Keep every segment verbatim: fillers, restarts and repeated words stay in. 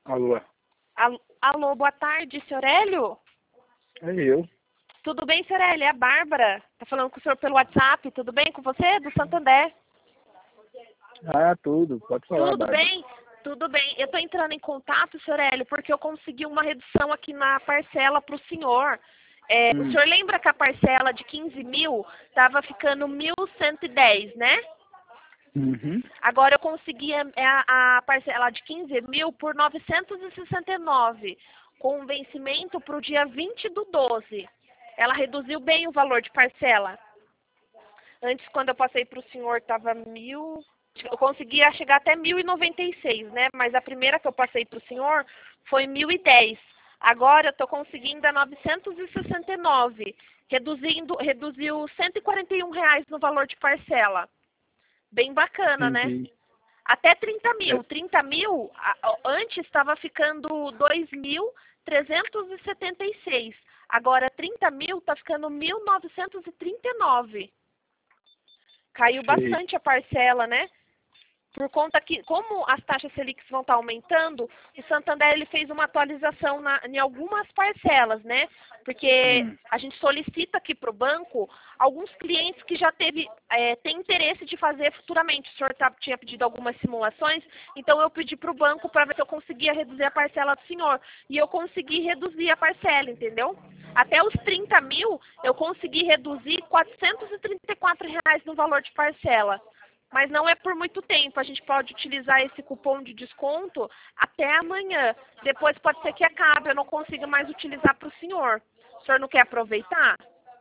Alô? Alô, alô, boa tarde, senhor Hélio? É eu. Tudo bem, senhor Hélio? É a Bárbara. Tá falando com o senhor pelo WhatsApp. Tudo bem com você? Do Santander. Ah, tudo. Pode falar, Tudo Bárbara. bem? Tudo bem. Eu tô entrando em contato, senhor Hélio, porque eu consegui uma redução aqui na parcela para o senhor. É, Hum. O senhor lembra que a parcela de quinze mil estava ficando mil cento e dez, né? Uhum. Agora eu consegui a, a, a parcela de quinze mil por novecentos e sessenta e nove, com vencimento para o dia vinte do doze. Ela reduziu bem o valor de parcela. Antes, quando eu passei para o senhor, estava mil... Eu conseguia chegar até mil e noventa e seis, né? Mas a primeira que eu passei para o senhor foi mil e dez. Agora eu estou conseguindo a novecentos e sessenta e nove, reduzindo, reduziu cento e quarenta e um reais no valor de parcela. Bem bacana, né? Entendi. Até trinta É, mil. trinta mil, a- antes estava ficando dois mil trezentos e setenta e seis. Agora trinta mil está ficando mil novecentos e trinta e nove. Caiu sei. bastante a parcela, né? Por conta que, como as taxas Selic vão estar aumentando, o Santander ele fez uma atualização na, em algumas parcelas, né? Porque Hum. a gente solicita aqui para o banco alguns clientes que já teve, é, tem interesse de fazer futuramente. O senhor tá, tinha pedido algumas simulações, então eu pedi para o banco para ver se eu conseguia reduzir a parcela do senhor. E eu consegui reduzir a parcela, entendeu? Até os trinta mil, eu consegui reduzir quatrocentos e trinta e quatro reais no valor de parcela. Mas não é por muito tempo. A gente pode utilizar esse cupom de desconto até amanhã. Depois pode ser que acabe. Eu não consiga mais utilizar para o senhor. O senhor não quer aproveitar?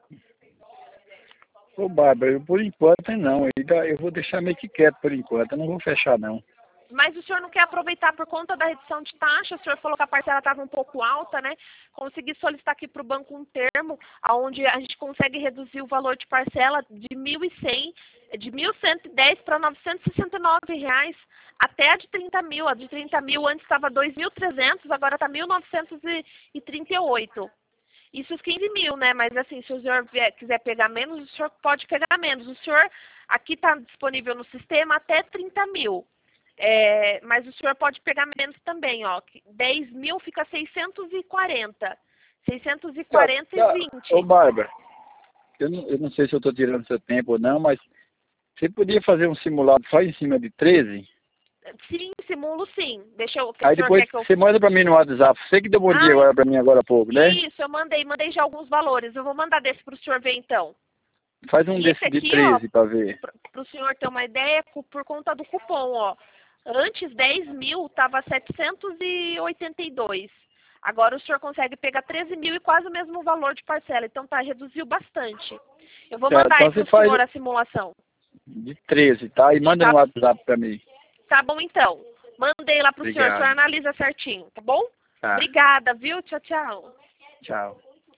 Ô, Bárbara, eu, por enquanto não. Ainda eu vou deixar meio que quieto por enquanto. Eu não vou fechar, não. Mas o senhor não quer aproveitar por conta da redução de taxa? O senhor falou que a parcela estava um pouco alta, né? Consegui solicitar aqui para o banco um termo onde a gente consegue reduzir o valor de parcela de mil e cem, de mil cento e dez para novecentos e sessenta e nove reais, até a de trinta mil. A de trinta mil antes estava dois mil e trezentos, agora está mil novecentos e trinta e oito. Isso os quinze mil, né? Mas assim, se o senhor vier, quiser pegar menos, o senhor pode pegar menos. O senhor, aqui está disponível no sistema até trinta mil. É, mas o senhor pode pegar menos também, ó. dez mil fica seiscentos e quarenta. seiscentos e Tá, quarenta e tá. Ô, vinte. Bárbara, eu não, eu não sei se eu estou tirando seu tempo ou não, mas você podia fazer um simulado só em cima de treze? Sim, simulo sim. Deixa eu. O Aí senhor depois quer que eu. você manda para mim no WhatsApp. Você que deu bom dia Ah, agora para mim agora há pouco, né? isso, eu mandei, mandei já alguns valores. Eu vou mandar desse para o senhor ver então. Faz um E esse desse de aqui, ó, treze para ver. para o senhor ter uma ideia, cu- por conta do cupom, ó. Antes dez mil estava setecentos e oitenta e dois. Agora o senhor consegue pegar treze mil e quase o mesmo valor de parcela. Então tá, reduziu bastante. Eu vou Tá, mandar aí então para você o faz senhor a simulação. de treze, tá? E manda no Tá, WhatsApp para mim. tá bom então. Mandei lá para o senhor, o senhor Obrigado. analisa certinho, tá bom? Tá. Obrigada, viu? Tchau, tchau. Tchau.